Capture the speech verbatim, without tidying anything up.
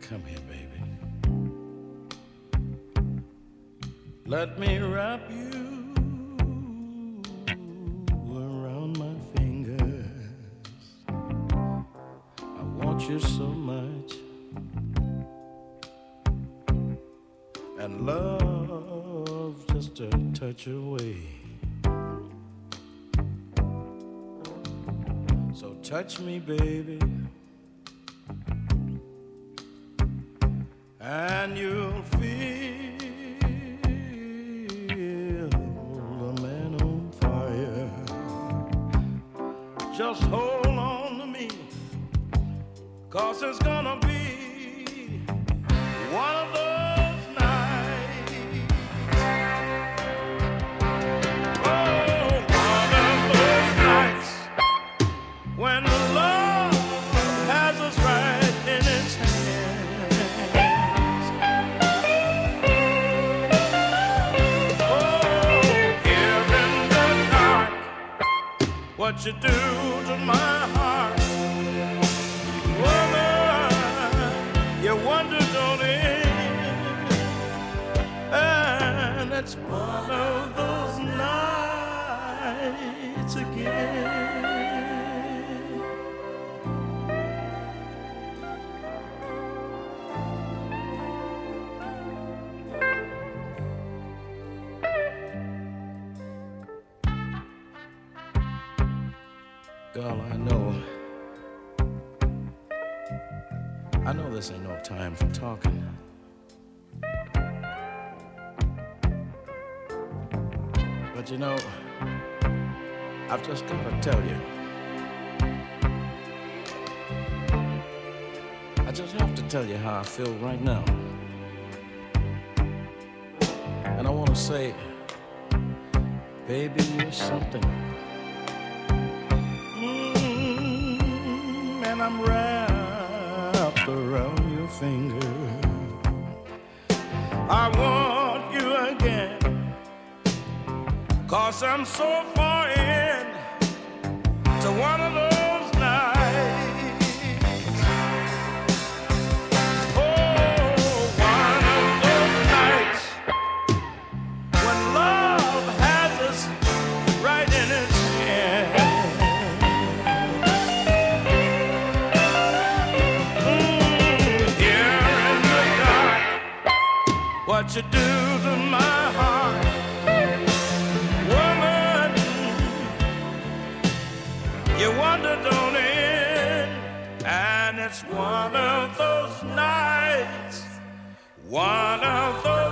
Come here, baby. Let me wrap you around my fingers. I want you so much, and love just a touch away. So touch me, baby, and you'll feel a man on fire. Just hold on to me, 'cause it's gonna be one of those nights. Oh, one of those nights when love has us right in its hands. What you do to my heart, woman, you wonder, don't it? And it's one of those nights again. Girl, I know, I know this ain't no time for talking, but you know, I've just gotta tell you, I just have to tell you how I feel right now, and I wanna say, baby, you're something. And I'm wrapped around your finger. I want you again, 'cause I'm so far in to one of those nights. Oh, one of those nights when love has us right in its hand. What you do to my heart, woman, you wonder, don't it? And it's one of those nights, one of those